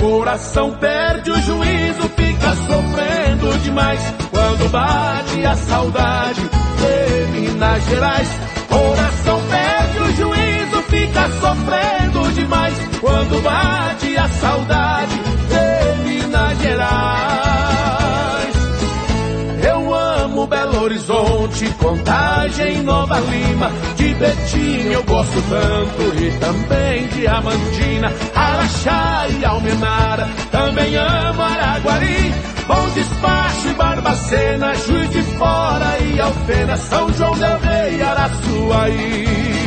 Coração perde o juízo, fica sofrendo demais quando bate a saudade de Minas Gerais. Coração perde o juízo, fica sofrendo demais quando bate a saudade de Minas Gerais. Eu amo Belo Horizonte, Contagem, Nova Lima, de Betim eu gosto tanto e também de Diamantina, Araxá e Almenara, também amo Araguari, Bom Despacho e Barbacena, Juiz de Fora e Alfena, São João del Rei, Araçuaí.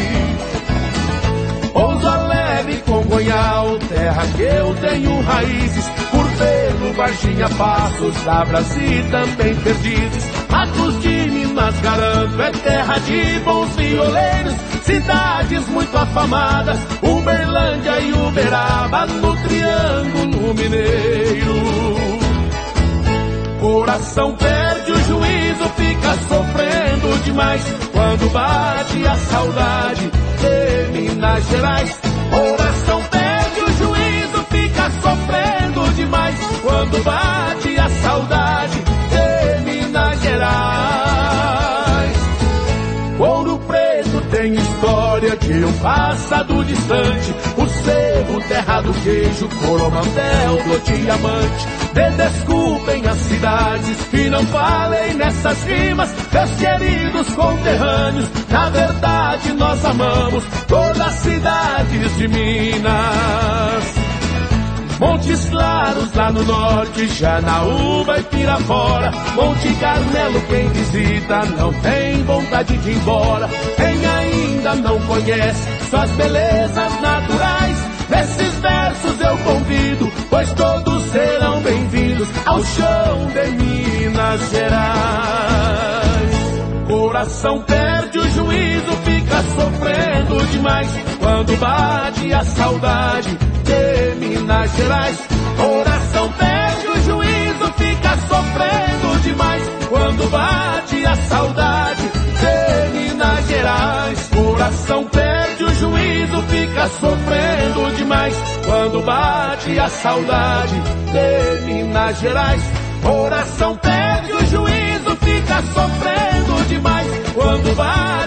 Pouso Alegre, Congonhal, terra que eu tenho raízes, Curvelo, Varginha, Passos, Lavras e também Perdizes. Matos de Minas, garanto, é terra de bons violeiros, cidades muito afamadas, Uberlândia e Uberaba, no Triângulo Mineiro. Coração perde o juízo, fica sofrendo demais quando bate a saudade de Minas Gerais. Coração perde o juízo, fica sofrendo demais quando bate a saudade de Minas Gerais. Ouro Preto tem história de um passado distante, o Cerro, terra do queijo, Coromandel do diamante. Desculpem as cidades que não falem nessas rimas, meus queridos conterrâneos, na verdade nós amamos todas as cidades de Minas. Montes Claros lá no norte, Janaúba e Pirapora, Monte Carmelo quem visita não tem vontade de ir embora. Quem ainda não conhece suas belezas naturais, nesses versos eu convido, pois todos serão bem-vindos ao chão de Minas Gerais. Coração perde o juízo, fica sofrendo demais quando bate a saudade de Minas Gerais. Coração perde o juízo, fica sofrendo demais quando bate a saudade de Minas Gerais. Coração perde o juízo, fica sofrendo demais quando bate a saudade de Minas Gerais. Coração perde o juízo, fica sofrendo demais quando bate